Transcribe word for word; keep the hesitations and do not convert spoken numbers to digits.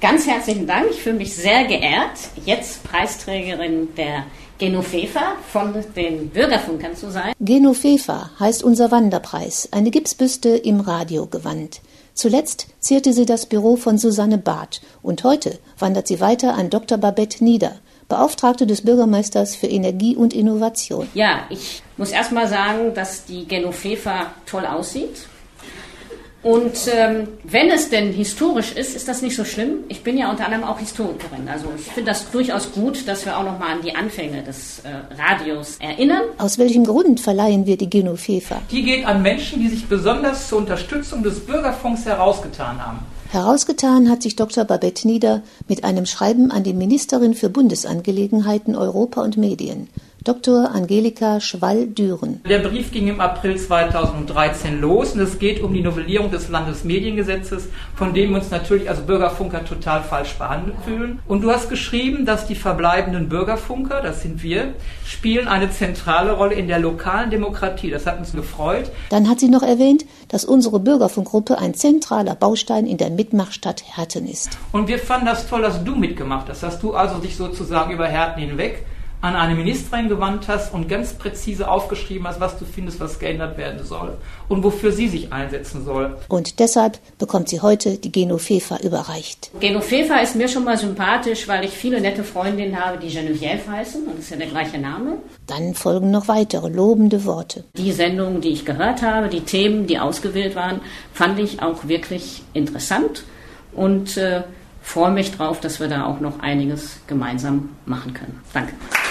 Ganz herzlichen Dank. Ich fühle mich sehr geehrt, jetzt Preisträgerin der Genoveva von den Bürgerfunkern zu sein. Genoveva heißt unser Wanderpreis, eine Gipsbüste im Radiogewand. Zuletzt zierte sie das Büro von Susanne Barth und heute wandert sie weiter an Doktor Babette Nieder, Beauftragte des Bürgermeisters für Energie und Innovation. Ja, ich muss erst mal sagen, dass die Genoveva toll aussieht. Und ähm, wenn es denn historisch ist, ist das nicht so schlimm. Ich bin ja unter anderem auch Historikerin. Also ich finde das durchaus gut, dass wir auch noch mal an die Anfänge des äh, Radios erinnern. Aus welchem Grund verleihen wir die Genoveva? Die geht an Menschen, die sich besonders zur Unterstützung des Bürgerfunks herausgetan haben. Herausgetan hat sich Doktor Babette Nieder mit einem Schreiben an die Ministerin für Bundesangelegenheiten, Europa und Medien, Doktor Angelika Schwall-Düren. Der Brief ging im April zweitausenddreizehn los und es geht um die Novellierung des Landesmediengesetzes, von dem wir uns natürlich als Bürgerfunker total falsch behandelt fühlen. Und du hast geschrieben, dass die verbleibenden Bürgerfunker, das sind wir, spielen eine zentrale Rolle in der lokalen Demokratie. Das hat uns gefreut. Dann hat sie noch erwähnt, dass unsere Bürgerfunkgruppe ein zentraler Baustein in der Mitmachstadt Herten ist. Und wir fanden das toll, dass du mitgemacht hast, dass du also dich sozusagen über Herten hinweg an eine Ministerin gewandt hast und ganz präzise aufgeschrieben hast, was du findest, was geändert werden soll und wofür sie sich einsetzen soll. Und deshalb bekommt sie heute die Genoveva überreicht. Genoveva ist mir schon mal sympathisch, weil ich viele nette Freundinnen habe, die Geneviève heißen, und das ist ja der gleiche Name. Dann folgen noch weitere lobende Worte. Die Sendungen, die ich gehört habe, die Themen, die ausgewählt waren, fand ich auch wirklich interessant und äh, freue mich drauf, dass wir da auch noch einiges gemeinsam machen können. Danke.